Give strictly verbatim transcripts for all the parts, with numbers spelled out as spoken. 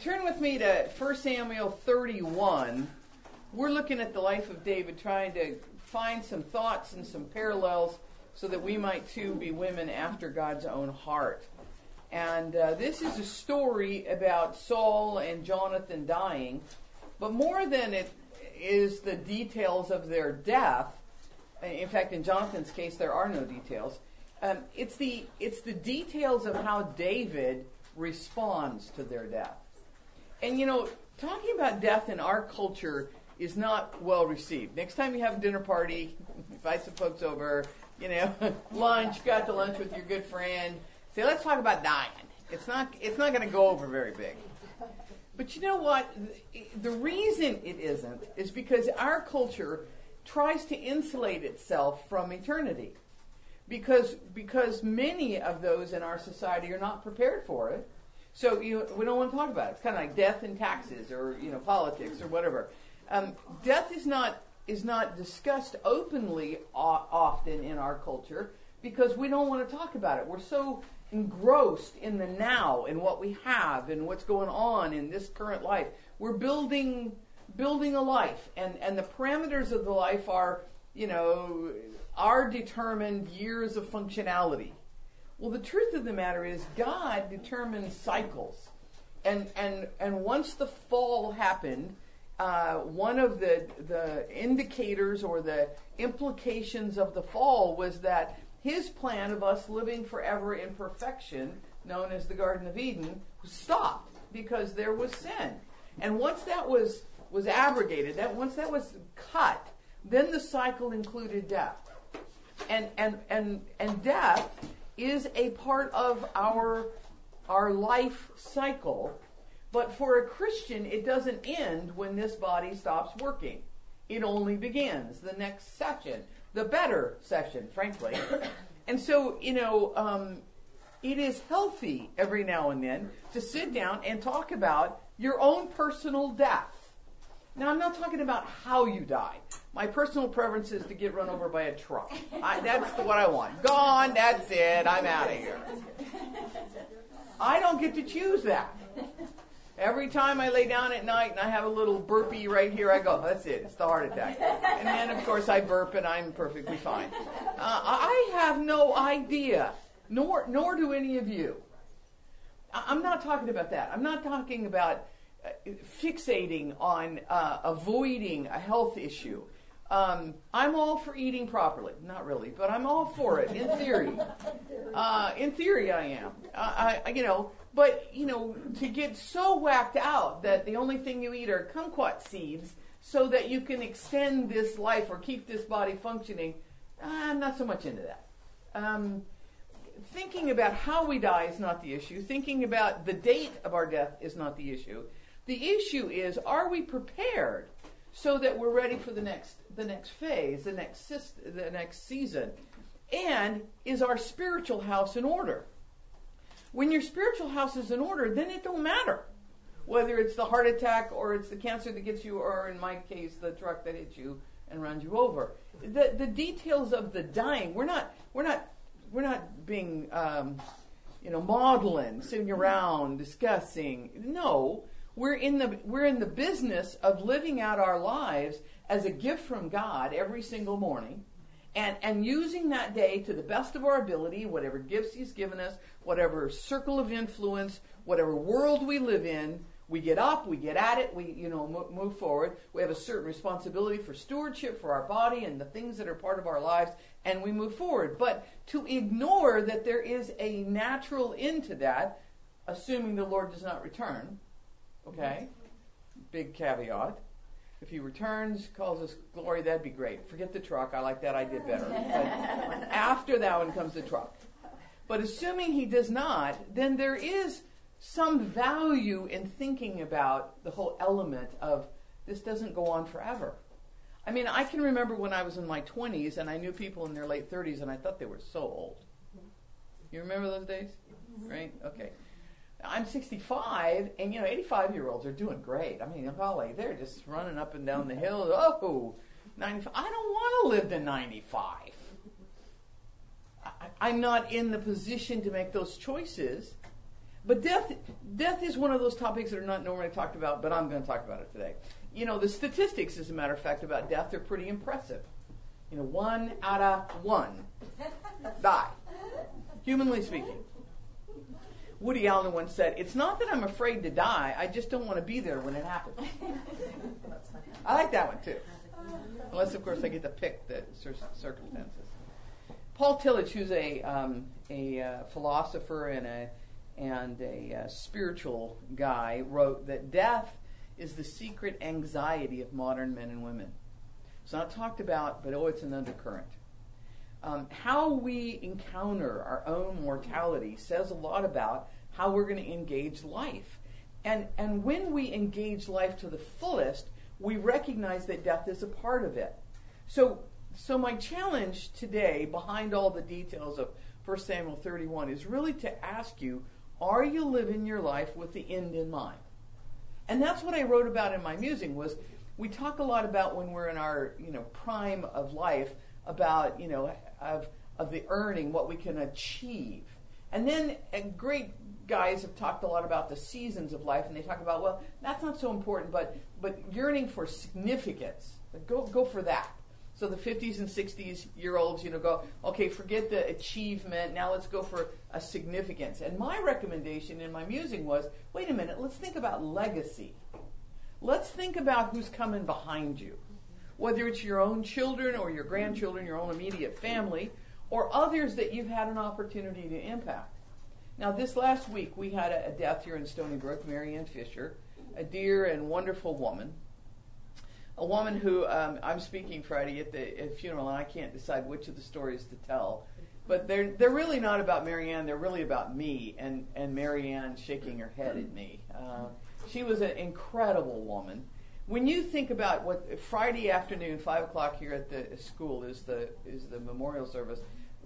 turn with me to First Samuel thirty-one. We're looking at the life of David, trying to find some thoughts and some parallels so that we might too be women after God's own heart. And uh, this is a story about Saul and Jonathan dying, but more than it is the details of their death. In fact, in Jonathan's case, there are no details. Um, it's the it's the details of how David responds to their death. And you know, talking about death in our culture is not well received. Next time you have a dinner party, invite some folks over, you know, lunch, got to lunch with your good friend, say, let's talk about dying. It's not it's not going to go over very big. But you know what? The reason it isn't is because our culture tries to insulate itself from eternity. Because because many of those in our society are not prepared for it. So you, we don't want to talk about it. It's kind of like death and taxes, or you know, politics, or whatever. Um, death is not is not discussed openly o- often in our culture because we don't want to talk about it. We're so engrossed in the now and what we have and what's going on in this current life. We're building building a life, and and the parameters of the life are, you know, are determined years of functionality. Well, the truth of the matter is God determines cycles. And and and once the fall happened, uh, one of the the indicators or the implications of the fall was that his plan of us living forever in perfection, known as the Garden of Eden, stopped because there was sin. And once that was was abrogated, that once that was cut, then the cycle included death. And and and and death is a part of our our life cycle, but for a Christian it doesn't end when this body stops working. It only begins the next session, the better session, frankly. And so, you know, um, it is healthy every now and then to sit down and talk about your own personal death. Now, I'm not talking about how you die. My personal preference is to get run over by a truck. I, that's what I want. Gone, that's it, I'm out of here. I don't get to choose that. Every time I lay down at night and I have a little burpee right here, I go, that's it, it's the heart attack. And then, of course, I burp and I'm perfectly fine. Uh, I have no idea, nor nor do any of you. I'm not talking about that. I'm not talking about uh, fixating on uh, avoiding a health issue. Um, I'm all for eating properly. Not really, but I'm all for it, in theory. Uh, in theory, I am. Uh, I, you know, but, you know, to get so whacked out that the only thing you eat are kumquat seeds so that you can extend this life or keep this body functioning, I'm not so much into that. Um, thinking about how we die is not the issue. Thinking about the date of our death is not the issue. The issue is, are we prepared so that we're ready for the next the next phase, the next the next season? And is our spiritual house in order? When your spiritual house is in order, then it don't matter whether it's the heart attack or it's the cancer that gets you, or in my case, the truck that hits you and runs you over. The the details of the dying, we're not we're not we're not being um, you know maudlin, sitting around discussing. No. We're in the we're in the business of living out our lives as a gift from God every single morning, and, and using that day to the best of our ability, whatever gifts He's given us, whatever circle of influence, whatever world we live in. We get up, we get at it, we you know move forward. We have a certain responsibility for stewardship for our body and the things that are part of our lives, and we move forward. But to ignore that there is a natural end to that, assuming the Lord does not return. Okay, big caveat. If He returns, calls us glory, that'd be great. Forget the truck. I like that idea better. But after that one comes the truck. But assuming He does not, then there is some value in thinking about the whole element of this doesn't go on forever. I mean, I can remember when I was in my twenties and I knew people in their late thirties and I thought they were so old. You remember those days? Right? Okay. I'm sixty-five, and, you know, eighty-five-year-olds are doing great. I mean, golly, they're just running up and down the hill. Oh, ninety-five. I don't want to live to ninety-five. I, I'm not in the position to make those choices. But death, death is one of those topics that are not normally talked about, but I'm going to talk about it today. You know, the statistics, as a matter of fact, about death are pretty impressive. You know, one out of one die, humanly speaking. Woody Allen once said, "It's not that I'm afraid to die, I just don't want to be there when it happens." I like that one, too. Unless, of course, I get to pick the circumstances. Paul Tillich, who's a, um, a uh, philosopher and a, and a uh, spiritual guy, wrote that death is the secret anxiety of modern men and women. It's not talked about, but oh, it's an undercurrent. Um, how we encounter our own mortality says a lot about how we're going to engage life. And, and when we engage life to the fullest, we recognize that death is a part of it. So, so my challenge today, behind all the details of First Samuel thirty-one, is really to ask you, are you living your life with the end in mind? And that's what I wrote about in my musing, was we talk a lot about when we're in our, you know, prime of life, about, you know, of of the earning, what we can achieve. And then uh, great guys have talked a lot about the seasons of life, and they talk about, well, that's not so important, but but yearning for significance. Go go for that. So the fifties and sixties year olds, you know, go, okay, forget the achievement, now let's go for a significance. And my recommendation in my musing was, wait a minute, let's think about legacy. Let's think about who's coming behind you. Whether it's your own children or your grandchildren, your own immediate family, or others that you've had an opportunity to impact. Now, this last week, we had a, a death here in Stony Brook, Mary Ann Fisher, a dear and wonderful woman. A woman who, um, I'm speaking Friday at the at funeral, and I can't decide which of the stories to tell. But they're they're really not about Mary Ann, they're really about me, and, and Mary Ann shaking her head at me. Uh, she was an incredible woman. When you think about what Friday afternoon, five o'clock here at the school is the is the memorial service,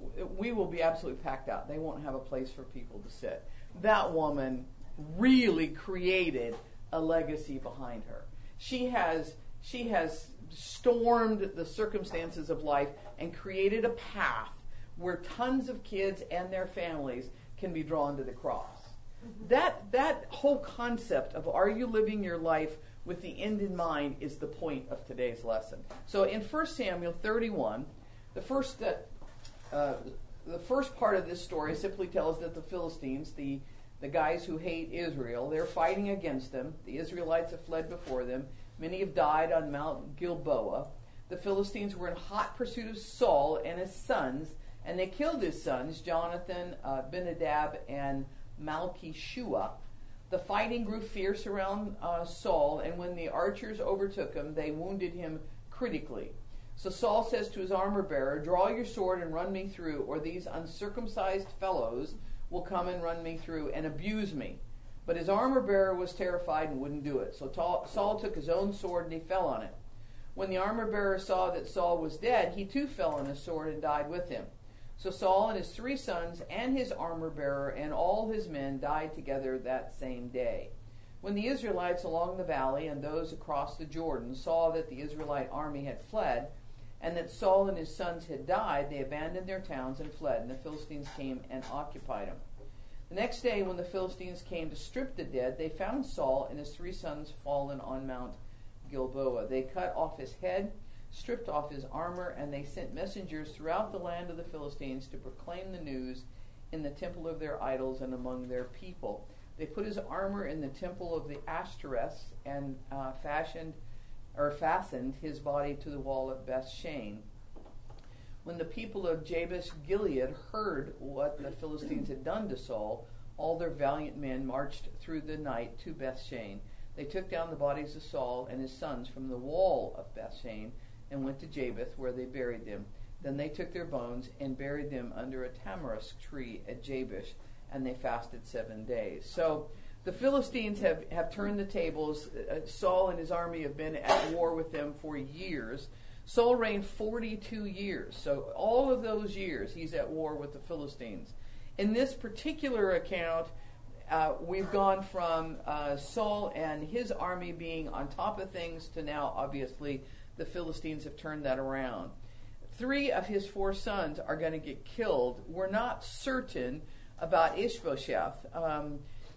we will be absolutely packed out. They won't have a place for people to sit. That woman really created a legacy behind her. She has she has stormed the circumstances of life and created a path where tons of kids and their families can be drawn to the cross. That that whole concept of, are you living your life with the end in mind, is the point of today's lesson. So in First Samuel thirty-one, the first uh, uh, the first part of this story simply tells that the Philistines, the the guys who hate Israel, they're fighting against them. The Israelites have fled before them. Many have died on Mount Gilboa. The Philistines were in hot pursuit of Saul and his sons, and they killed his sons, Jonathan, uh, Benadab, and Malchishua. The fighting grew fierce around uh, Saul, and when the archers overtook him, they wounded him critically. So Saul says to his armor-bearer, "Draw your sword and run me through, or these uncircumcised fellows will come and run me through and abuse me." But his armor-bearer was terrified and wouldn't do it. So Saul took his own sword and he fell on it. When the armor-bearer saw that Saul was dead, he too fell on his sword and died with him. So Saul and his three sons and his armor-bearer and all his men died together that same day. When the Israelites along the valley and those across the Jordan saw that the Israelite army had fled, and that Saul and his sons had died, they abandoned their towns and fled, and the Philistines came and occupied them. The next day, when the Philistines came to strip the dead, they found Saul and his three sons fallen on Mount Gilboa. They cut off his head, stripped off his armor, and they sent messengers throughout the land of the Philistines to proclaim the news in the temple of their idols and among their people. They put his armor in the temple of the Ashtoreths and uh, fashioned or fastened his body to the wall of Bethshan. When the people of Jabesh Gilead heard what the Philistines had done to Saul, all their valiant men marched through the night to Bethshan. They took down the bodies of Saul and his sons from the wall of Bethshan and went to Jabesh, where they buried them. Then they took their bones and buried them under a tamarisk tree at Jabesh, and they fasted seven days. So the Philistines have, have turned the tables. Uh, Saul and his army have been at war with them for years. Saul reigned forty-two years. So all of those years he's at war with the Philistines. In this particular account, uh, we've gone from uh, Saul and his army being on top of things to now, obviously, the Philistines have turned that around. Three of his four sons are going to get killed. We're not certain about Ishbosheth. Um,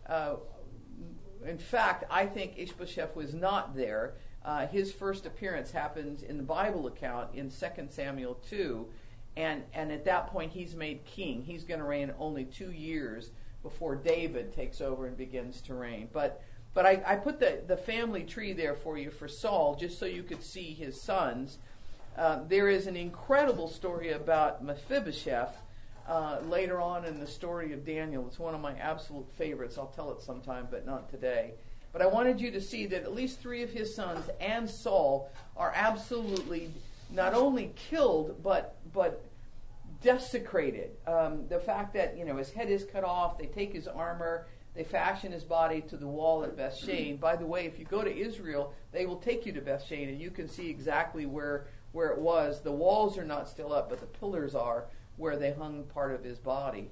uh, in fact, I think Ishbosheth was not there. Uh, his first appearance happens in the Bible account in Second Samuel two, and, and at that point he's made king. He's going to reign only two years before David takes over and begins to reign. But but I, I put the, the family tree there for you for Saul, just so you could see his sons. Uh, there is an incredible story about Mephibosheth uh, later on in the story of Daniel. It's one of my absolute favorites. I'll tell it sometime, but not today. But I wanted you to see that at least three of his sons and Saul are absolutely not only killed, but but desecrated. Um, the fact that, you know, his head is cut off, they take his armor, they fashion his body to the wall at Bethshan. By the way, if you go to Israel, they will take you to Bethshan, and you can see exactly where, where it was. The walls are not still up, but the pillars are where they hung part of his body.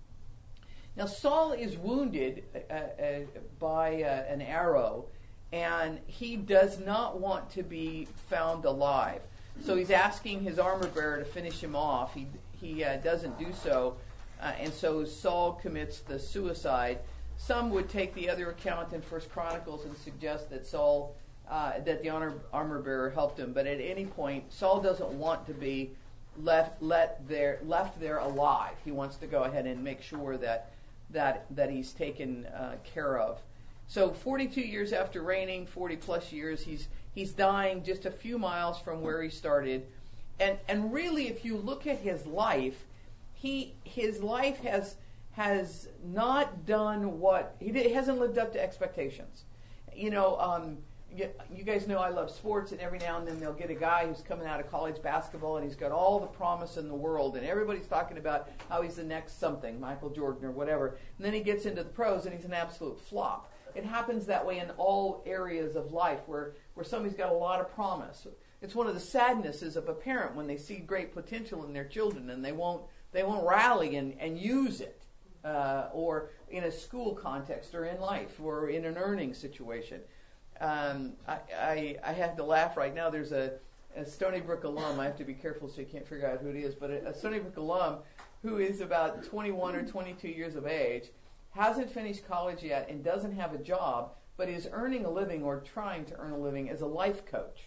Now, Saul is wounded uh, uh, by uh, an arrow, and he does not want to be found alive. So he's asking his armor bearer to finish him off. He he uh, doesn't do so, uh, and so Saul commits the suicide. Some would take the other account in First Chronicles and suggest that Saul, uh, that the honor, armor bearer helped him. But at any point, Saul doesn't want to be left let there left there alive. He wants to go ahead and make sure that that that he's taken uh, care of. So forty-two years after reigning, forty plus years, he's he's dying just a few miles from where he started. And and really, if you look at his life, he his life has has not done what he did, hasn't lived up to expectations. You know, um, you, you guys know I love sports, and every now and then they'll get a guy who's coming out of college basketball, and he's got all the promise in the world, and everybody's talking about how he's the next something, Michael Jordan or whatever. And then he gets into the pros, and he's an absolute flop. It happens that way in all areas of life where, where somebody's got a lot of promise. It's one of the sadnesses of a parent when they see great potential in their children and they won't they won't rally and, and use it, uh, or in a school context or in life or in an earning situation. Um, I, I, I have to laugh right now. There's a, a Stony Brook alum. I have to be careful so you can't figure out who it is, but a, a Stony Brook alum who is about twenty-one or twenty-two years of age, hasn't finished college yet and doesn't have a job, but is earning a living or trying to earn a living as a life coach.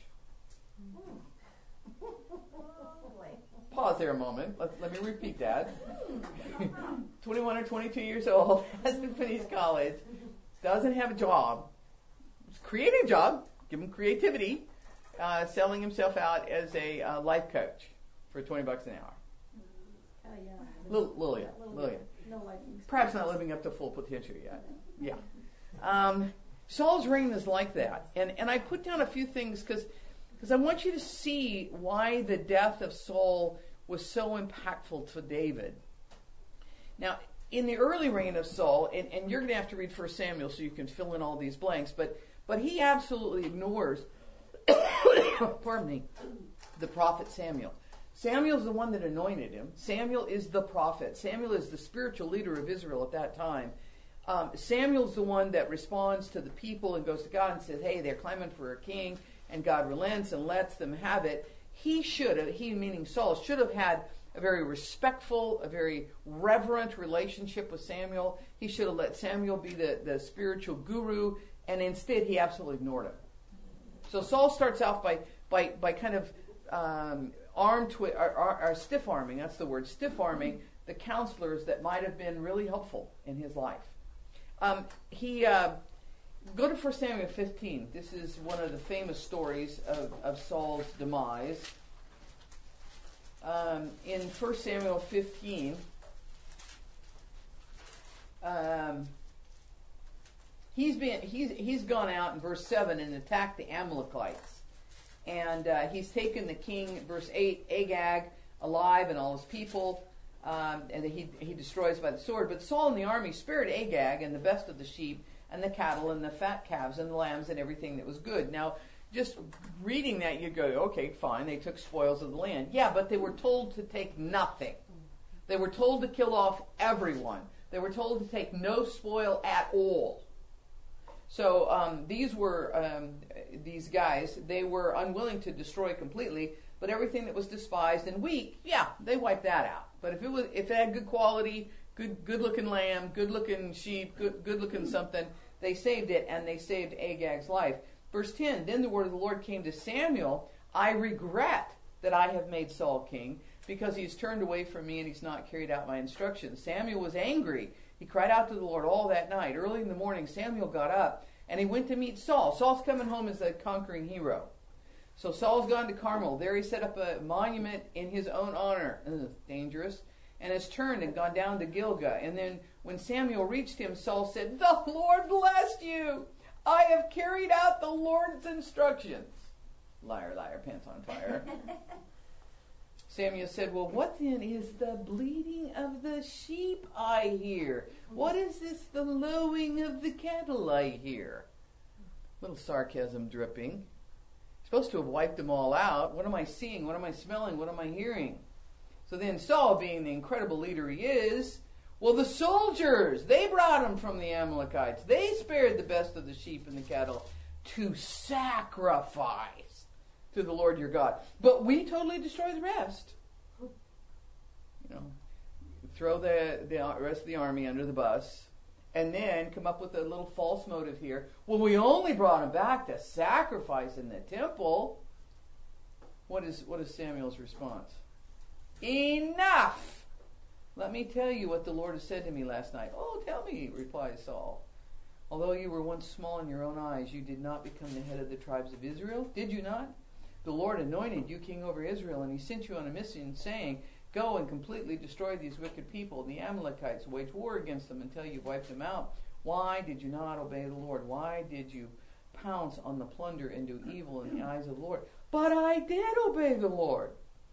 Pause there a moment. Let, let me repeat that. twenty-one or twenty-two years old, hasn't finished college, doesn't have a job, is creating a job, give him creativity, uh, selling himself out as a uh, life coach for twenty bucks an hour. Oh, yeah. Lil- Lillian. Lillian. No life experience. Perhaps not living up to full potential yet. Yeah. Um, Saul's reign is like that. And and I put down a few things because because I want you to see why the death of Saul was so impactful to David. Now, in the early reign of Saul, and, and you're going to have to read First Samuel so you can fill in all these blanks, but but he absolutely ignores, pardon me, the prophet Samuel. Samuel's the one that anointed him. Samuel is the prophet. Samuel is the spiritual leader of Israel at that time. Um, Samuel's the one that responds to the people and goes to God and says, hey, they're clamoring for a king, and God relents and lets them have it. He should have, he meaning Saul, should have had a very respectful, a very reverent relationship with Samuel. He should have let Samuel be the, the spiritual guru, and instead he absolutely ignored him. So Saul starts out by, by, by kind of... Um, armed twi- or, or, or stiff-arming, that's the word, stiff-arming the counselors that might have been really helpful in his life. Um, he, uh, go to First Samuel fifteen. This is one of the famous stories of, of Saul's demise. Um, in First Samuel fifteen, um, he's been he's he's gone out in verse seven and attacked the Amalekites. And uh, he's taken the king, verse eight, Agag, alive and all his people, um, and he, he destroys by the sword. But Saul and the army spared Agag and the best of the sheep and the cattle and the fat calves and the lambs and everything that was good. Now, just reading that, you go, okay, fine, they took spoils of the land. Yeah, but they were told to take nothing. They were told to kill off everyone. They were told to take no spoil at all. So um, these were um, these guys. They were unwilling to destroy completely, but everything that was despised and weak, yeah, they wiped that out. But if it was, if it had good quality, good, good-looking lamb, good-looking sheep, good, good-looking something. They saved it, and they saved Agag's life. Verse ten, then the word of the Lord came to Samuel, I regret that I have made Saul king, because he's turned away from me and he's not carried out my instructions. Samuel was angry. He cried out to the Lord all that night. Early in the morning, Samuel got up, and he went to meet Saul. Saul's coming home as a conquering hero. So Saul's gone to Carmel. There he set up a monument in his own honor. Ugh, dangerous. And has turned and gone down to Gilgal. And then when Samuel reached him, Saul said, the Lord bless you. I have carried out the Lord's instructions. Liar, liar, pants on fire. Samuel said, well, what then is the bleating of the sheep I hear? What is this, the lowing of the cattle I hear? Little sarcasm dripping. Supposed to have wiped them all out. What am I seeing? What am I smelling? What am I hearing? So then Saul, being the incredible leader he is, well, the soldiers, they brought him from the Amalekites. They spared the best of the sheep and the cattle to sacrifice to the Lord your God. But we totally destroy the rest. You know, throw the, the rest of the army under the bus, and then come up with a little false motive here. Well, we only brought him back to sacrifice in the temple. What is, what is Samuel's response? Enough! Let me tell you what the Lord has said to me last night. Oh, tell me, replies Saul. Although you were once small in your own eyes, you did not become the head of the tribes of Israel, did you not? The Lord anointed you king over Israel, and he sent you on a mission, saying, go and completely destroy these wicked people, the Amalekites. Wage war against them until you've wiped them out. Why did you not obey the Lord? Why did you pounce on the plunder and do evil in the eyes of the Lord? But I did obey the Lord.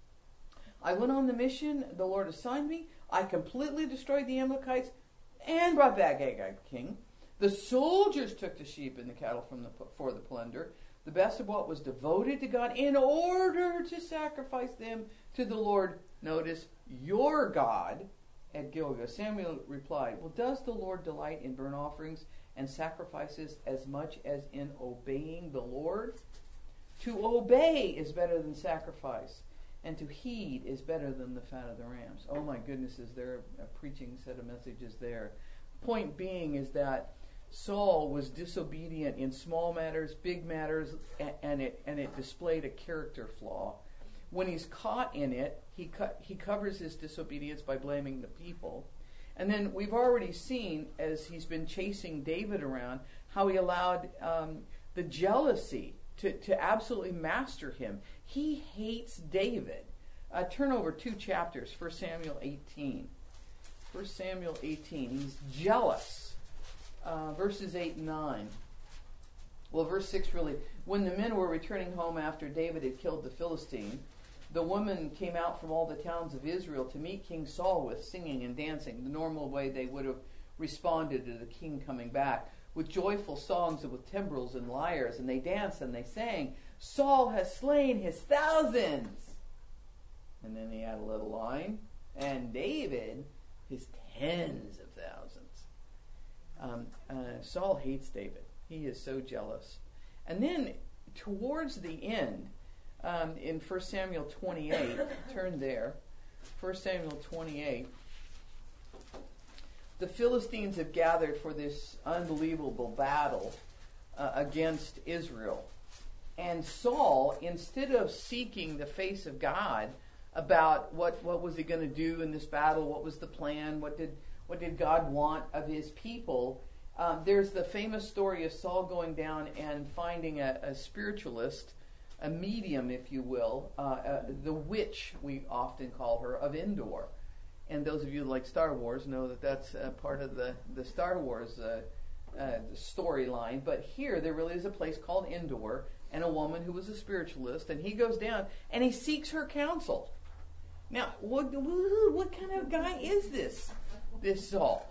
I went on the mission the Lord assigned me. I completely destroyed the Amalekites and brought back Agag king. The soldiers took the sheep and the cattle from the, for the plunder, the best of what was devoted to God, in order to sacrifice them to the Lord, notice, your God, at Gilgal. Samuel replied, well, does the Lord delight in burnt offerings and sacrifices as much as in obeying the Lord? To obey is better than sacrifice, and to heed is better than the fat of the rams. Oh my goodness, is there a, a preaching set of messages there? Point being is that Saul was disobedient in small matters, big matters, and, and it and it displayed a character flaw. When he's caught in it, he co- he covers his disobedience by blaming the people. And then we've already seen, as he's been chasing David around, how he allowed um, the jealousy to, to absolutely master him. He hates David. Uh, turn over two chapters, First Samuel eighteen. First Samuel eighteen. He's jealous. Uh, verses eight and nine. Well, verse six really. When the men were returning home after David had killed the Philistine, the women came out from all the towns of Israel to meet King Saul with singing and dancing, the normal way they would have responded to the king coming back, with joyful songs and with timbrels and lyres. And they danced and they sang, Saul has slain his thousands. And then he had a little line, and David his tens of thousands. Um, uh, Saul hates David. He is so jealous. And then towards the end, um, in First Samuel twenty-eight, turn there, First Samuel twenty-eight, the Philistines have gathered for this unbelievable battle uh, against Israel. And Saul, instead of seeking the face of God about what, what was he going to do in this battle, what was the plan, what did what did God want of his people, um, there's the famous story of Saul going down and finding a, a spiritualist, a medium, if you will, uh, uh, the witch, we often call her, of Endor. And those of you who like Star Wars know that that's uh, part of the, the Star Wars uh, uh, storyline. But here there really is a place called Endor, and a woman who was a spiritualist, and he goes down and he seeks her counsel. Now, what, what kind of guy is this, this Saul?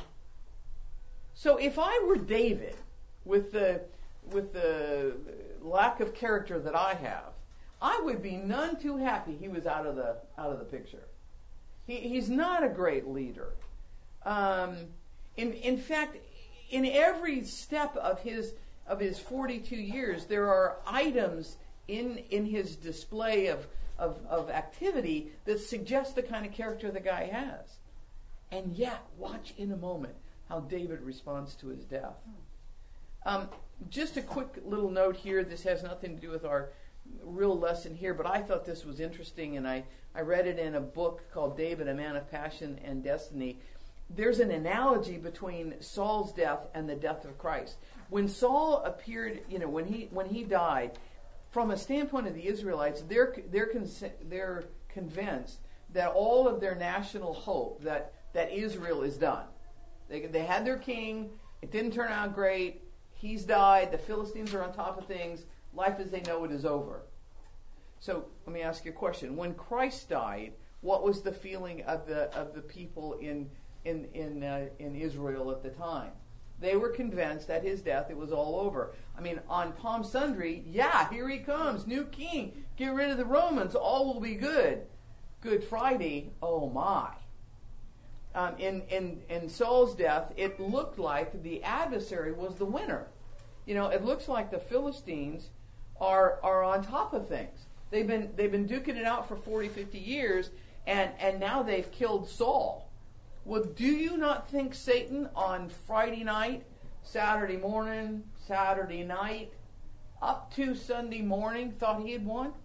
So if I were David, with the with the lack of character that I have, I would be none too happy he was out of the out of the picture. He, he's not a great leader. Um, in in fact, in every step of his of his forty-two years, there are items in in his display of, of, of activity that suggest the kind of character the guy has. And yet, watch in a moment how David responds to his death. Um, just a quick little note here. This has nothing to do with our real lesson here, but I thought this was interesting, and I, I read it in a book called David, A Man of Passion and Destiny. There's an analogy between Saul's death and the death of Christ. When Saul appeared, you know, when he when he died, from a standpoint of the Israelites, they're they're con- they're convinced that all of their national hope, that that Israel is done. They they had their king. It didn't turn out great. He's died. The Philistines are on top of things. Life as they know it is over. So let me ask you a question. When Christ died, what was the feeling of the of the people in in in uh, in Israel at the time? They were convinced that his death, it was all over. I mean, on Palm Sunday, yeah, here he comes, new king. Get rid of the Romans, all will be good. Good Friday, oh my. Um, in, in, in Saul's death, it looked like the adversary was the winner. You know, it looks like the Philistines are are on top of things. They've been they've been duking it out for forty, fifty years, and, and now they've killed Saul. Well, do you not think Satan on Friday night, Saturday morning, Saturday night, up to Sunday morning thought he had won?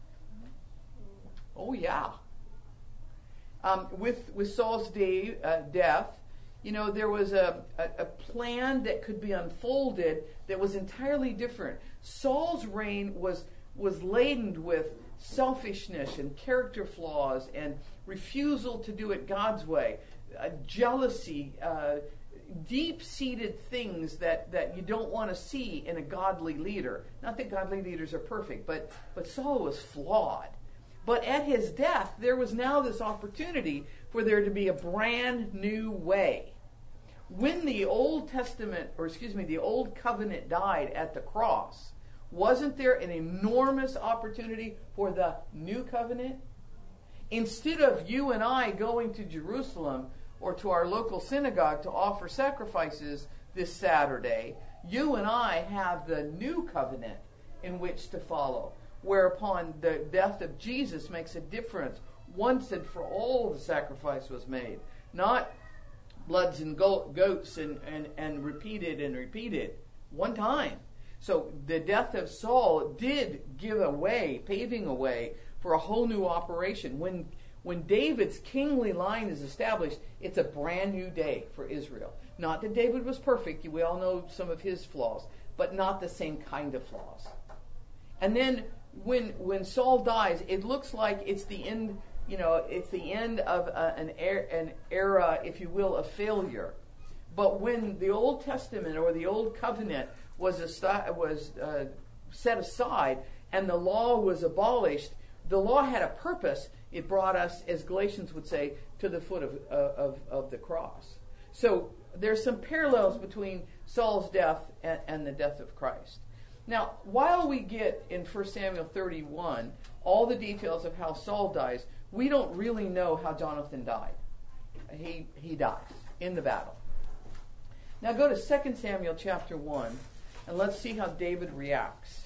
Oh, yeah. Um, with with Saul's day, uh, death, you know, there was a, a, a plan that could be unfolded that was entirely different. Saul's reign was was laden with selfishness and character flaws and refusal to do it God's way. Uh, jealousy, uh, deep-seated things that, that you don't want to see in a godly leader. Not that godly leaders are perfect, but, but Saul was flawed. But at his death, there was now this opportunity for there to be a brand new way. When the Old Testament, or excuse me, the Old Covenant died at the cross, wasn't there an enormous opportunity for the New Covenant? Instead of you and I going to Jerusalem or to our local synagogue to offer sacrifices this Saturday, you and I have the new covenant in which to follow, whereupon the death of Jesus makes a difference. Once and for all the sacrifice was made, not bloods and go- goats and, and, and repeated and repeated. One time. So the death of Saul did give a way, paving a way for a whole new operation. When when David's kingly line is established, it's a brand new day for Israel. Not that David was perfect. We all know some of his flaws, but not the same kind of flaws. And then when when Saul dies, it looks like it's the end, you know, it's the end of a, an, er, an era, if you will, of failure. But when the Old Testament or the Old Covenant was, a, was uh, set aside and the law was abolished, the law had a purpose. It brought us, as Galatians would say, to the foot of, of, of the cross. So there's some parallels between Saul's death and, and the death of Christ. Now, while we get in First Samuel thirty-one all the details of how Saul dies, we don't really know how Jonathan died. He, he dies in the battle. Now go to Second Samuel chapter one, and let's see how David reacts.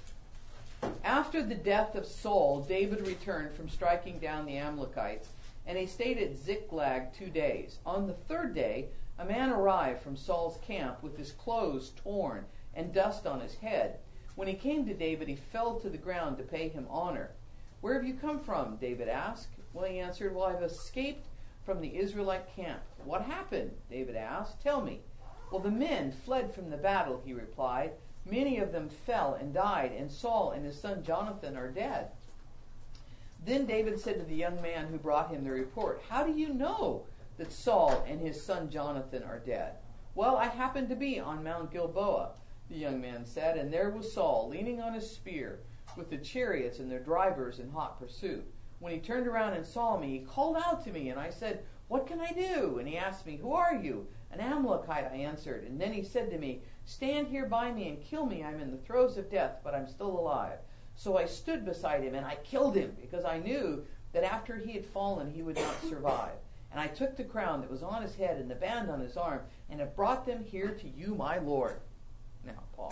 After the death of Saul, David returned from striking down the Amalekites, and he stayed at Ziklag two days. On the third day, a man arrived from Saul's camp with his clothes torn and dust on his head. When he came to David, he fell to the ground to pay him honor. "Where have you come from?" David asked. Well, he answered, "Well, I've escaped from the Israelite camp." "What happened?" David asked. "Tell me." "Well, the men fled from the battle," he replied. "Many of them fell and died, and Saul and his son Jonathan are dead." Then David said to the young man who brought him the report, "How do you know that Saul and his son Jonathan are dead?" "Well, I happened to be on Mount Gilboa," the young man said, "and there was Saul leaning on his spear with the chariots and their drivers in hot pursuit. When he turned around and saw me, he called out to me, and I said, 'What can I do?' And he asked me, 'Who are you?' 'An Amalekite,' I answered. And then he said to me, 'Stand here by me and kill me. I'm in the throes of death, but I'm still alive.' So I stood beside him, and I killed him, because I knew that after he had fallen, he would not survive. And I took the crown that was on his head and the band on his arm, and have brought them here to you, my Lord." Now, pause.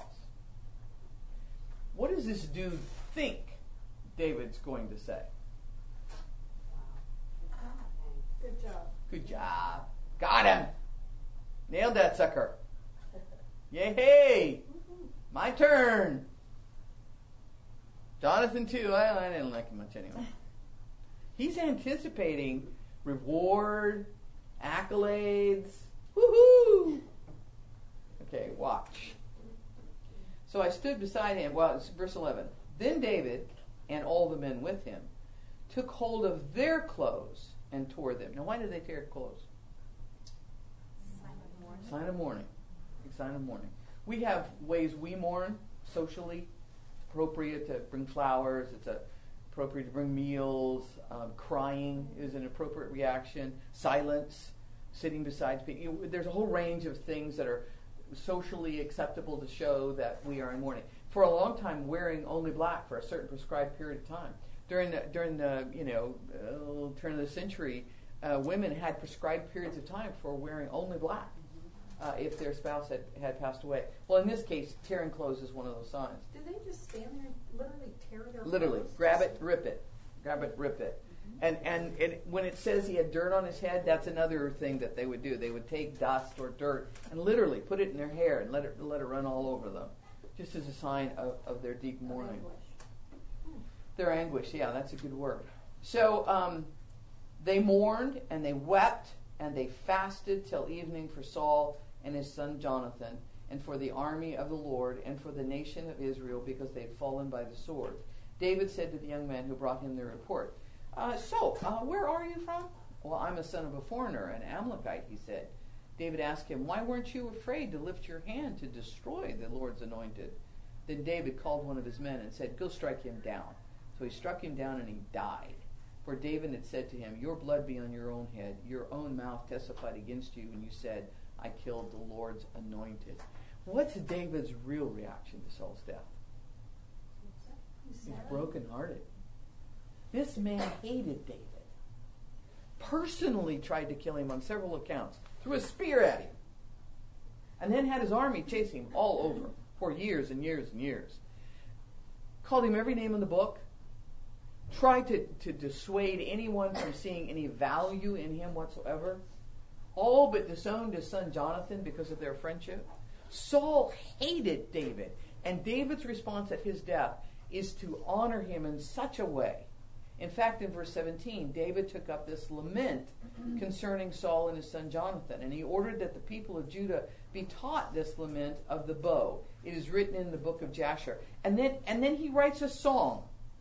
What does this dude think David's going to say? Good job. Good job. Got him. Nailed that sucker. Yay! My turn. Jonathan too. I, I didn't like him much anyway. He's anticipating reward, accolades. Woohoo! Okay, watch. So I stood beside him. Well, it's verse eleven. Then David and all the men with him took hold of their clothes and tore them. Now, why did they tear clothes? Sign of mourning. Sign of mourning. A sign of mourning. We have ways we mourn socially. It's appropriate to bring flowers. It's a, appropriate to bring meals. Um, crying is an appropriate reaction. Silence. Sitting beside people. There's a whole range of things that are socially acceptable to show that we are in mourning. For a long time, wearing only black for a certain prescribed period of time. During the during the you know uh, turn of the century, uh, women had prescribed periods of time for wearing only black uh, if their spouse had, had passed away. Well, in this case, tearing clothes is one of those signs. Do they just stand there and literally tear their Literally, clothes? grab it, rip it, grab it, rip it. And and it, when it says he had dirt on his head, that's another thing that they would do. They would take dust or dirt and literally put it in their hair and let it let it run all over them, just as a sign of, of their deep mourning. Their anguish, yeah, that's a good word. So um, they mourned and they wept and they fasted till evening for Saul and his son Jonathan and for the army of the Lord and for the nation of Israel because they had fallen by the sword. David said to the young man who brought him the report, uh, so, uh, where are you from? Well, I'm a son of a foreigner, an Amalekite, he said. David asked him, why weren't you afraid to lift your hand to destroy the Lord's anointed? Then David called one of his men and said, go strike him down. So he struck him down and he died. For David had said to him, your blood be on your own head. Your own mouth testified against you, and you said, I killed the Lord's anointed. What's David's real reaction to Saul's death? He's brokenhearted. This man hated David. Personally tried to kill him on several accounts. Threw a spear at him. And then had his army chase him all over for years and years and years. Called him every name in the book. Tried to, to dissuade anyone from seeing any value in him whatsoever. All but disowned his son Jonathan because of their friendship. Saul hated David. And David's response at his death is to honor him in such a way. In fact, in verse seventeen, David took up this lament concerning Saul and his son Jonathan. And he ordered that the people of Judah be taught this lament of the bow. It is written in the book of Jasher. And then, and then he writes a song.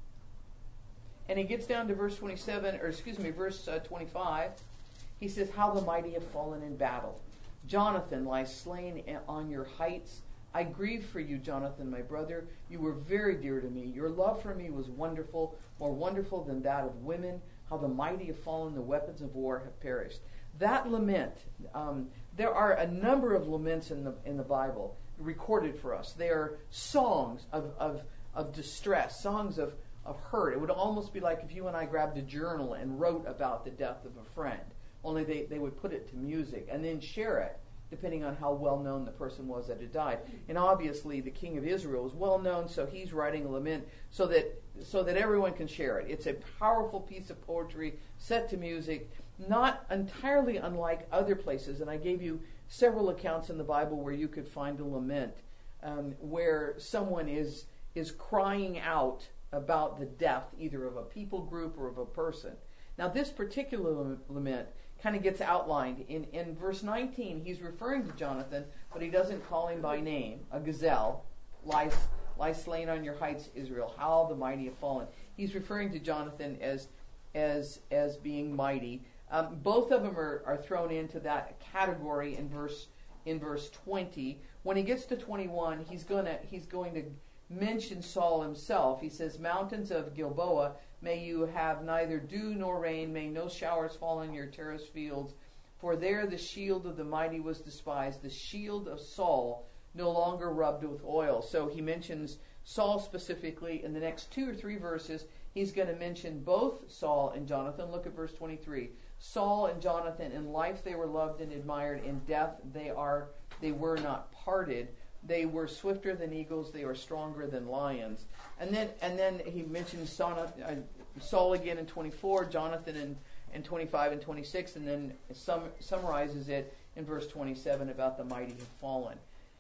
And he gets down to verse twenty-seven, or excuse me, verse uh, twenty-five. He says, how the mighty have fallen in battle. Jonathan lies slain on your heights. I grieve for you, Jonathan, my brother. You were very dear to me. Your love for me was wonderful, more wonderful than that of women. How the mighty have fallen, the weapons of war have perished. That lament, um, there are a number of laments in the in the Bible recorded for us. They are songs of, of, of distress, songs of of hurt. It would almost be like if you and I grabbed a journal and wrote about the death of a friend, only they, they would put it to music and then share it, depending on how well known the person was that had died. And obviously the king of Israel is well known, so he's writing a lament so that so that everyone can share it. It's a powerful piece of poetry set to music, not entirely unlike other places. And I gave you several accounts in the Bible where you could find a lament um, where someone is is crying out about the death either of a people group or of a person. Now this particular lament kind of gets outlined. In, in verse nineteen, he's referring to Jonathan, but he doesn't call him by name. A gazelle lies, lies slain on your heights, Israel. How the mighty have fallen. He's referring to Jonathan as as as being mighty. Um, both of them are, are thrown into that category in verse in verse twenty. When he gets to twenty-one, he's gonna he's going to mention Saul himself. He says, mountains of Gilboa, may you have neither dew nor rain, may no showers fall on your terraced fields, for there the shield of the mighty was despised, the shield of Saul no longer rubbed with oil. So he mentions Saul specifically. In the next two or three verses, he's going to mention both Saul and Jonathan. Look at verse twenty-three. Saul and Jonathan, in life they were loved and admired, in death they are they were not parted. They were swifter than eagles. They were stronger than lions. And then, and then he mentions Saul, uh, Saul again in twenty-four, Jonathan and and twenty-five and twenty-six, and then sum, summarizes it in verse twenty-seven about the mighty have fallen.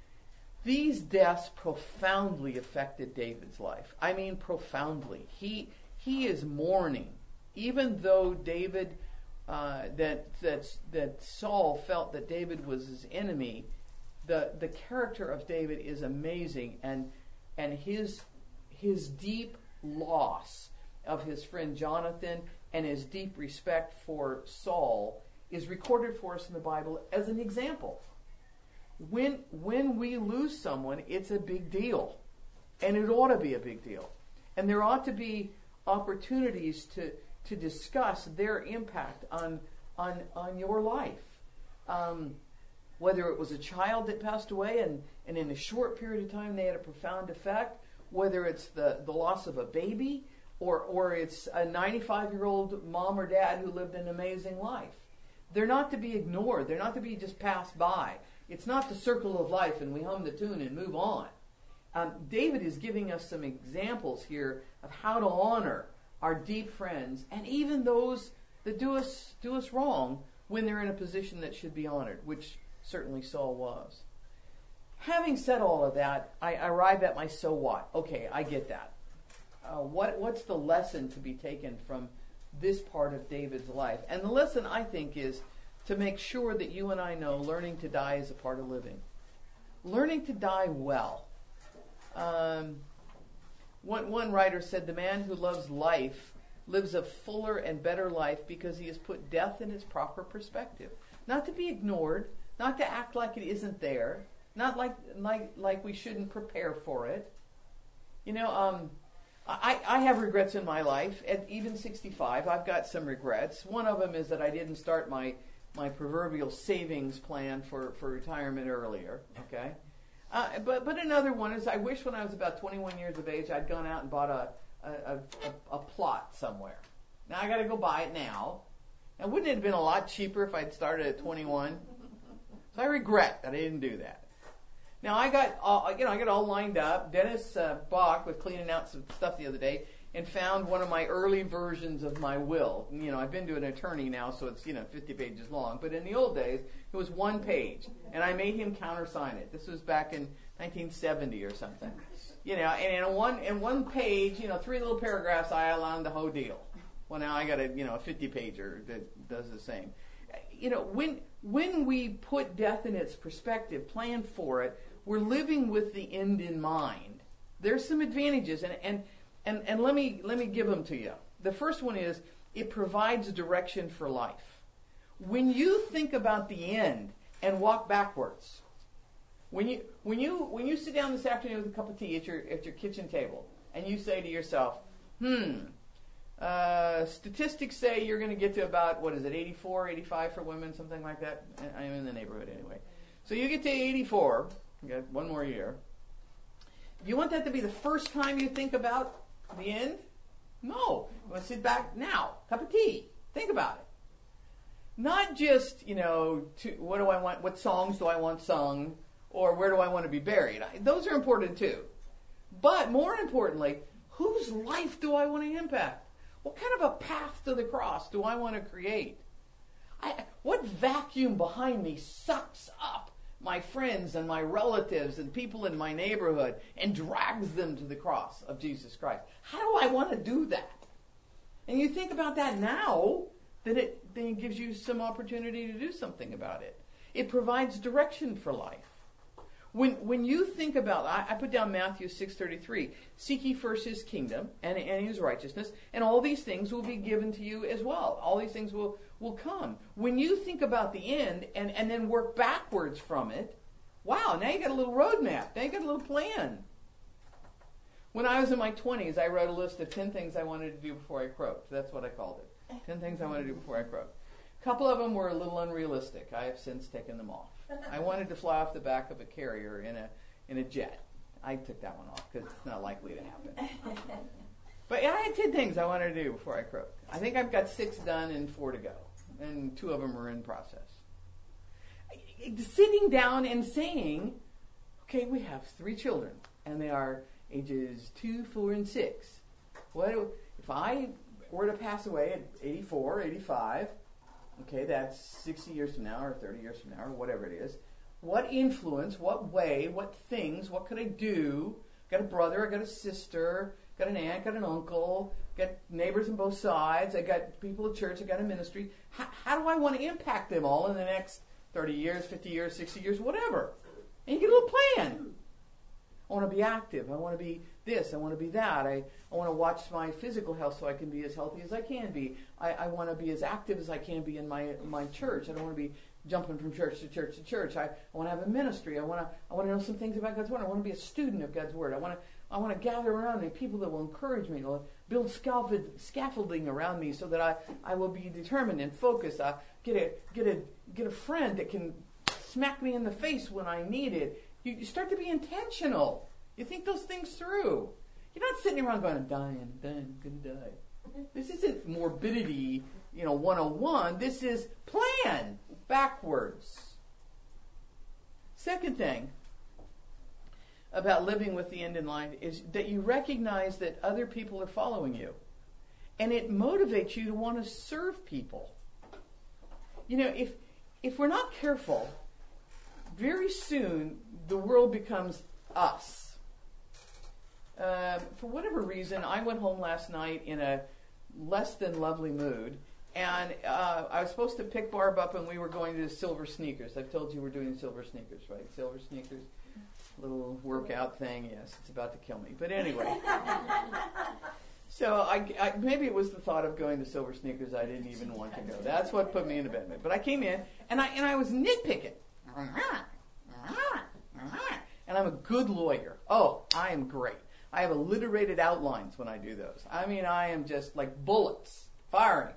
These deaths profoundly affected David's life. I mean, profoundly. He he is mourning, even though David, uh, that that that Saul felt that David was his enemy. The the character of David is amazing, and and his his deep loss of his friend Jonathan and his deep respect for Saul is recorded for us in the Bible as an example. When when we lose someone, it's a big deal, and it ought to be a big deal, and there ought to be opportunities to to discuss their impact on on on your life. Um, whether it was a child that passed away and, and in a short period of time they had a profound effect, whether it's the, the loss of a baby, or or it's a ninety-five-year-old mom or dad who lived an amazing life. They're not to be ignored. They're not to be just passed by. It's not the circle of life and we hum the tune and move on. Um, David is giving us some examples here of how to honor our deep friends and even those that do us do us wrong when they're in a position that should be honored, which certainly Saul was. Having said all of that, I arrive at my so what. Okay, I get that. Uh, what what's the lesson to be taken from this part of David's life? And the lesson, I think, is to make sure that you and I know learning to die is a part of living. Learning to die well. Um, one, one writer said, the man who loves life lives a fuller and better life because he has put death in its proper perspective. Not to be ignored, not to act like it isn't there, not like like like we shouldn't prepare for it. You know, um, I, I have regrets in my life. At even sixty-five, I've got some regrets. One of them is that I didn't start my, my proverbial savings plan for, for retirement earlier. Okay, uh, but but another one is I wish when I was about twenty-one years of age I'd gone out and bought a a, a, a plot somewhere. Now I got to go buy it now. And wouldn't it have been a lot cheaper if I'd started at twenty-one? So I regret that I didn't do that. Now I got all, you know I got all lined up. Dennis uh, Bach was cleaning out some stuff the other day and found one of my early versions of my will. You know, I've been to an attorney now, so it's you know fifty pages long. But in the old days, it was one page, and I made him countersign it. This was back in nineteen seventy or something. You know, and in one in one page, you know, three little paragraphs, I outlined the whole deal. Well, now I got a you know a fifty pager that does the same. You know, when when we put death in its perspective, plan for it, we're living with the end in mind. There's some advantages, and and and, and let me let me give them to you. The first one is it provides direction for life. When you think about the end and walk backwards, when you when you when you sit down this afternoon with a cup of tea at your at your kitchen table, and you say to yourself, hmm. Uh, statistics say you're going to get to about, what is it, eighty-four, eighty-five for women, something like that. I'm in the neighborhood anyway. So you get to eighty-four, you got one more year. You want that to be the first time you think about the end? No. You want to sit back now, cup of tea, think about it. Not just, you know, to, what do I want, what songs do I want sung, or where do I want to be buried? I, those are important too. But more importantly, whose life do I want to impact? What kind of a path to the cross do I want to create? I, what vacuum behind me sucks up my friends and my relatives and people in my neighborhood and drags them to the cross of Jesus Christ? How do I want to do that? And you think about that now, then it, then it gives you some opportunity to do something about it. It provides direction for life. When when you think about, I, I put down Matthew six thirty-three, seek ye first his kingdom and, and his righteousness, and all these things will be given to you as well. All these things will, will come. When you think about the end and, and then work backwards from it, wow, now you got a little roadmap. Now you got a little plan. When I was in my twenties, I wrote a list of ten things I wanted to do before I croaked. That's what I called it. ten things I wanted to do before I croaked. A couple of them were a little unrealistic. I have since taken them off. I wanted to fly off the back of a carrier in a in a jet. I took that one off because it's not likely to happen. But yeah, I had ten things I wanted to do before I croaked. I think I've got six done and four to go. And two of them are in process. Sitting down and saying, okay, we have three children. And they are ages two, four, and six. What if I were to pass away at eighty-four, eighty-five, okay, that's sixty years from now or thirty years from now or whatever it is, what influence, what way, what things, what could I do? Got a brother, I got a sister, got an aunt, got an uncle, got neighbors on both sides, I got people at church, I got a ministry. How, how do I want to impact them all in the next thirty years, fifty years, sixty years, whatever? And you get a little plan. I want to be active. I want to be this. I want to be that. I, I want to watch my physical health so I can be as healthy as I can be. I, I want to be as active as I can be in my my church. I don't want to be jumping from church to church to church. I, I want to have a ministry. I want to I want to know some things about God's Word. I want to be a student of God's Word. I want to I want to gather around me people that will encourage me, to build scaffold, scaffolding around me so that I, I will be determined and focused. I get a get a get a friend that can smack me in the face when I need it. You, you start to be intentional. You think those things through. You're not sitting around going, I'm dying, I'm dying, I'm gonna die. This isn't morbidity, you know, one oh one. This is plan backwards. Second thing about living with the end in mind is that you recognize that other people are following you. And it motivates you to want to serve people. You know, if if we're not careful, very soon the world becomes us. Uh, for whatever reason, I went home last night in a less than lovely mood, and uh, I was supposed to pick Barb up, and we were going to Silver Sneakers. I've told you we're doing Silver Sneakers, right? Silver Sneakers, little workout thing. Yes, it's about to kill me, but anyway. So I, I, maybe it was the thought of going to Silver Sneakers. I didn't even want to go. That's what put me in a bed. But I came in, and I and I was nitpicking. And I'm a good lawyer. Oh, I am great. I have alliterated outlines when I do those. I mean, I am just like bullets firing.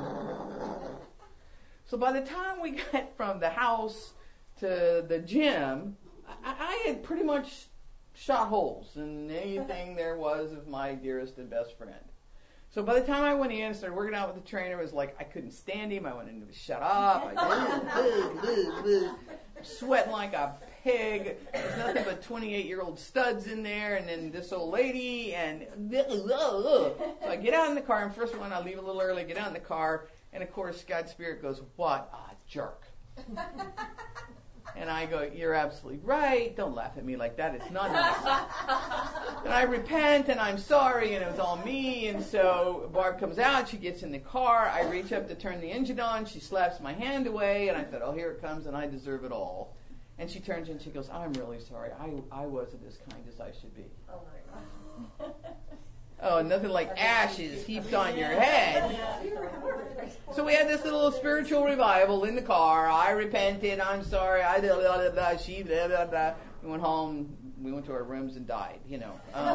So by the time we got from the house to the gym, I, I had pretty much shot holes in anything there was of my dearest and best friend. So by the time I went in and started working out with the trainer, it was like I couldn't stand him. I went into shut up. I sweating like a pig. There's nothing but twenty-eight-year-old studs in there, and then this old lady, and so I get out in the car, and first one, I leave a little early, get out in the car, and of course, God's Spirit goes, what a jerk. And I go, you're absolutely right. Don't laugh at me like that. It's not nice. And I repent, and I'm sorry, and it was all me. And so Barb comes out. She gets in the car. I reach up to turn the engine on. She slaps my hand away, and I thought, oh, here it comes, and I deserve it all. And she turns and she goes, I'm really sorry. I, I wasn't as kind as I should be. Oh, my gosh. Oh, nothing like ashes heaped on your head. So we had this little spiritual revival in the car. I repented. I'm sorry. I blah, blah, blah, she blah, blah, blah. We went home. We went to our rooms and died, you know. Um,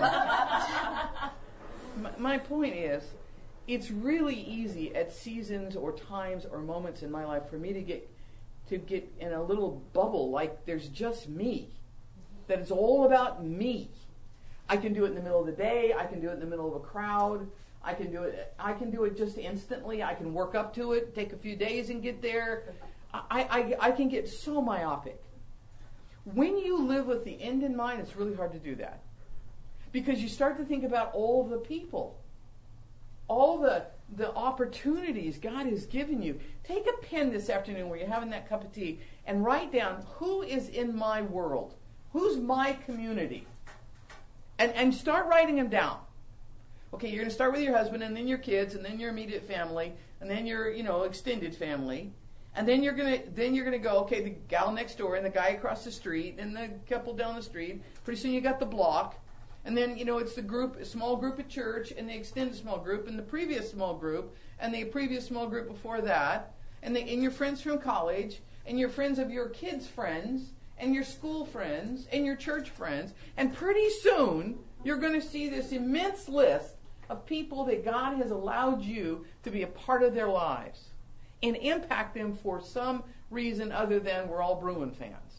my, my point is, it's really easy at seasons or times or moments in my life for me to get to get in a little bubble like there's just me. That it's all about me. I can do it in the middle of the day. I can do it in the middle of a crowd. I can do it. I can do it just instantly. I can work up to it, take a few days and get there. I, I, I can get so myopic. When you live with the end in mind, it's really hard to do that. Because you start to think about all the people. All the, the opportunities God has given you. Take a pen this afternoon where you're having that cup of tea and write down who is in my world. Who's my community? And and start writing them down. Okay, you're going to start with your husband, and then your kids, and then your immediate family, and then your, you know, extended family, and then you're going to then you're going to go, okay, the gal next door, and the guy across the street, and the couple down the street. Pretty soon you got the block, and then you know it's the group, a small group at church, and the extended small group, and the previous small group, and the previous small group before that, and the and your friends from college, and your friends of your kids' friends. And your school friends, and your church friends, and pretty soon you're going to see this immense list of people that God has allowed you to be a part of their lives and impact them for some reason other than we're all Bruin fans.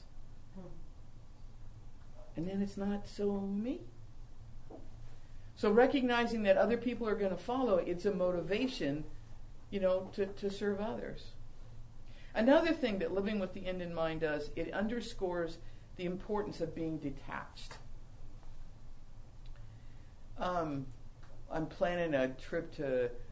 And then it's not so me. So recognizing that other people are going to follow, it's a motivation, you know, to, to serve others. Another thing that living with the end in mind does, it underscores the importance of being detached. Um, I'm planning a trip to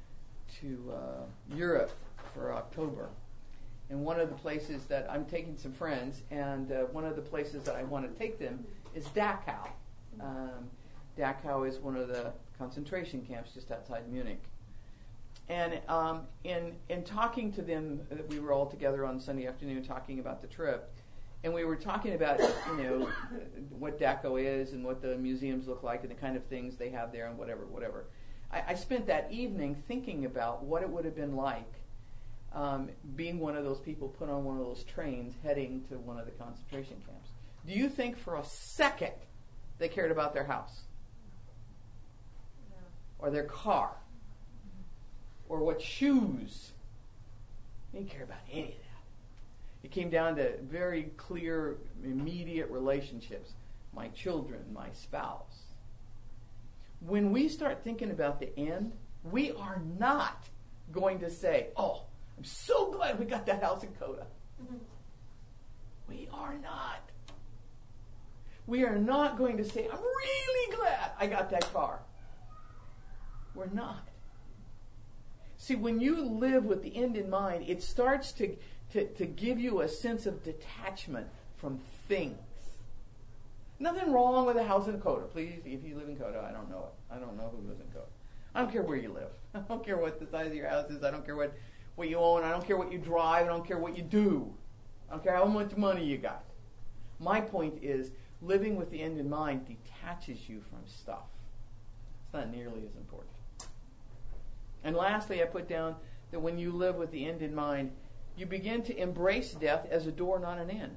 to uh, Europe for October. And one of the places that I'm taking some friends, and uh, one of the places that I want to take them is Dachau. Um, Dachau is one of the concentration camps just outside Munich. And um, in in talking to them, uh, we were all together on Sunday afternoon talking about the trip, and we were talking about, you know, what Dachau is and what the museums look like and the kind of things they have there and whatever, whatever. I, I spent that evening thinking about what it would have been like um, being one of those people put on one of those trains heading to one of the concentration camps. Do you think for a second they cared about their house? No. Or their car? Or what shoes? They didn't care about any of that. It came down to very clear, immediate relationships. My children, my spouse. When we start thinking about the end, we are not going to say, oh, I'm so glad we got that house in Coda. Mm-hmm. We are not. We are not going to say, I'm really glad I got that car. We're not. See, when you live with the end in mind, it starts to, to, to give you a sense of detachment from things. Nothing wrong with a house in Coda. Please, if you live in Coda, I don't know it. I don't know who lives in Coda. I don't care where you live. I don't care what the size of your house is. I don't care what, what you own. I don't care what you drive. I don't care what you do. I don't care how much money you got. My point is, living with the end in mind detaches you from stuff. It's not nearly as important. And lastly, I put down that when you live with the end in mind, you begin to embrace death as a door, not an end.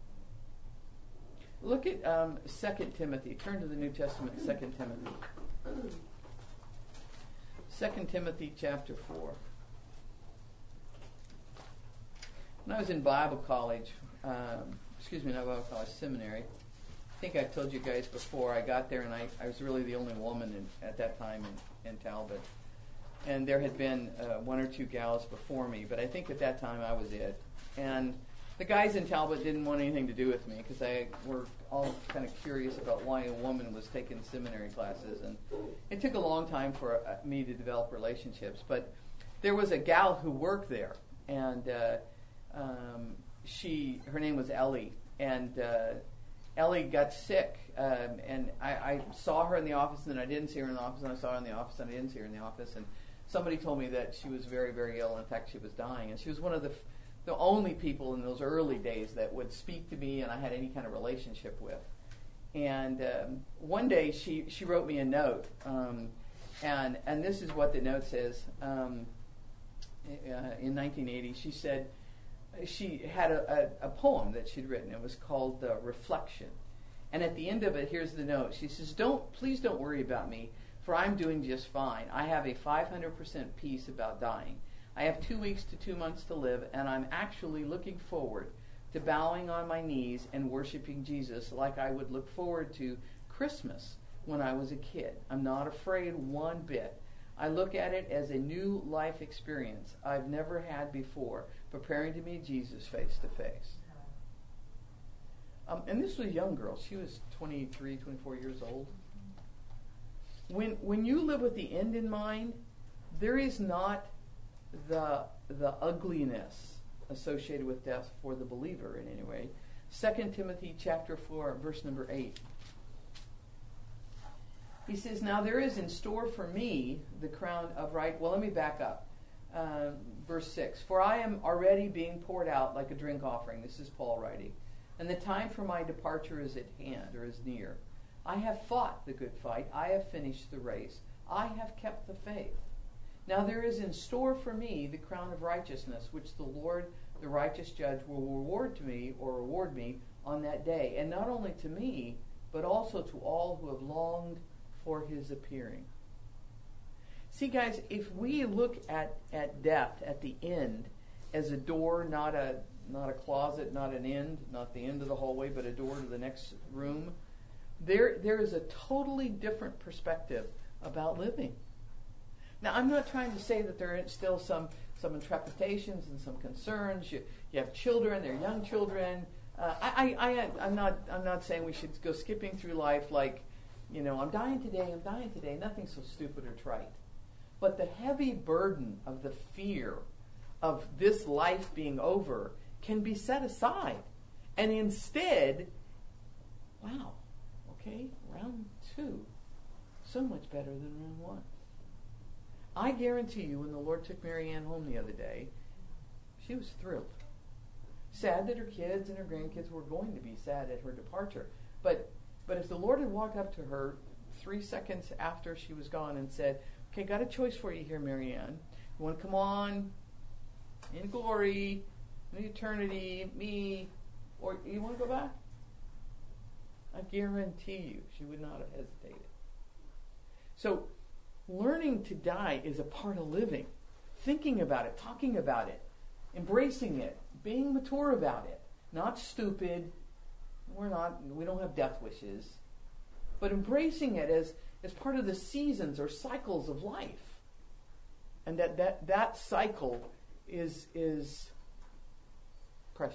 Look at um, Second Timothy. Turn to the New Testament, Second Timothy. Second Timothy chapter four. When I was in Bible college, um, excuse me, not Bible college, seminary, I think I told you guys before, I got there and I, I was really the only woman in, at that time in, in Talbot. And there had been uh, one or two gals before me, but I think at that time I was it. And the guys in Talbot didn't want anything to do with me because they were all kind of curious about why a woman was taking seminary classes. And it took a long time for uh, me to develop relationships. But there was a gal who worked there, and uh, um, she, her name was Ellie, and uh, Ellie got sick, um, and I, I saw her in the office, and then I didn't see her in the office, and I saw her in the office, and I didn't see her in the office, and somebody told me that she was very, very ill. In fact, she was dying, and she was one of the f- the only people in those early days that would speak to me and I had any kind of relationship with. And um, one day she, she wrote me a note, um, and and this is what the note says. Um, uh, in nineteen eighty, she said she had a, a, a poem that she'd written. It was called uh, Reflection. And at the end of it, here's the note. She says, "Don't please don't worry about me, for I'm doing just fine. I have a five hundred percent peace about dying. I have two weeks to two months to live, and I'm actually looking forward to bowing on my knees and worshiping Jesus like I would look forward to Christmas when I was a kid. I'm not afraid one bit. I look at it as a new life experience I've never had before, preparing to meet Jesus face to face." Um, and this was a young girl. She was twenty-three, twenty-four years old. When when you live with the end in mind, there is not the the ugliness associated with death for the believer in any way. Second Timothy chapter four, verse number eight. He says, "Now there is in store for me the crown of right." Well, let me back up. Uh, verse six. "For I am already being poured out like a drink offering." This is Paul writing. "And the time for my departure is at hand," or is near. "I have fought the good fight. I have finished the race. I have kept the faith. Now there is in store for me the crown of righteousness, which the Lord, the righteous judge, will reward to me or reward me on that day. And not only to me, but also to all who have longed for his appearing." See, guys, if we look at, at death, at the end, as a door, not a not a closet, not an end, not the end of the hallway, but a door to the next room, there there is a totally different perspective about living. Now, I'm not trying to say that there aren't still some, some trepidations and some concerns. You, you have children, they're young children. Uh, I, I, I, I'm not I'm not saying we should go skipping through life like, you know, I'm dying today, I'm dying today. Nothing so stupid or trite. But the heavy burden of the fear of this life being over can be set aside. And instead, wow, okay, round two, so much better than round one. I guarantee you, when the Lord took Mary Ann home the other day, she was thrilled. Sad that her kids and her grandkids were going to be sad at her departure. But but if the Lord had walked up to her three seconds after she was gone and said, okay, got a choice for you here, Mary Ann. You want to come on in glory, in eternity, me, or you want to go back? I guarantee you she would not have hesitated. So learning to die is a part of living. Thinking about it, talking about it, embracing it, being mature about it. Not stupid. We're not, we don't have death wishes. But embracing it as, as part of the seasons or cycles of life. And that, that, that cycle is, is precious.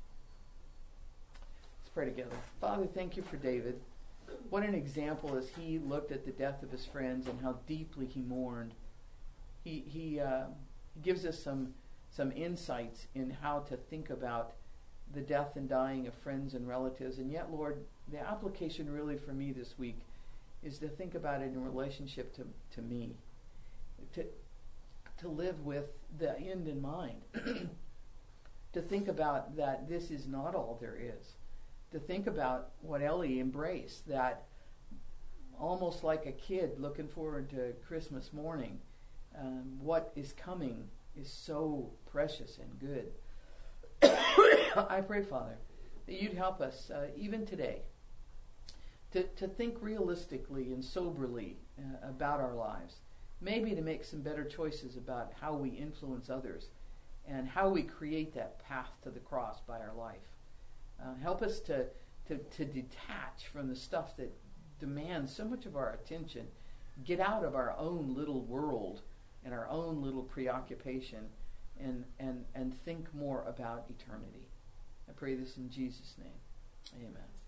Let's pray together. Father, thank you for David. What an example as he looked at the death of his friends and how deeply he mourned. He, he, uh, he gives us some, some insights in how to think about the death and dying of friends and relatives. And yet, Lord, the application really for me this week is to think about it in relationship to, to me. To, to live with the end in mind. To think about that this is not all there is. To think about what Ellie embraced, that almost like a kid looking forward to Christmas morning, um, what is coming is so precious and good. I pray, Father, that you'd help us, uh, even today, to, to think realistically and soberly uh, about our lives. Maybe to make some better choices about how we influence others and how we create that path to the cross by our life. Uh, help us to, to, to detach from the stuff that demands so much of our attention. Get out of our own little world and our own little preoccupation and, and, and think more about eternity. I pray this in Jesus' name. Amen.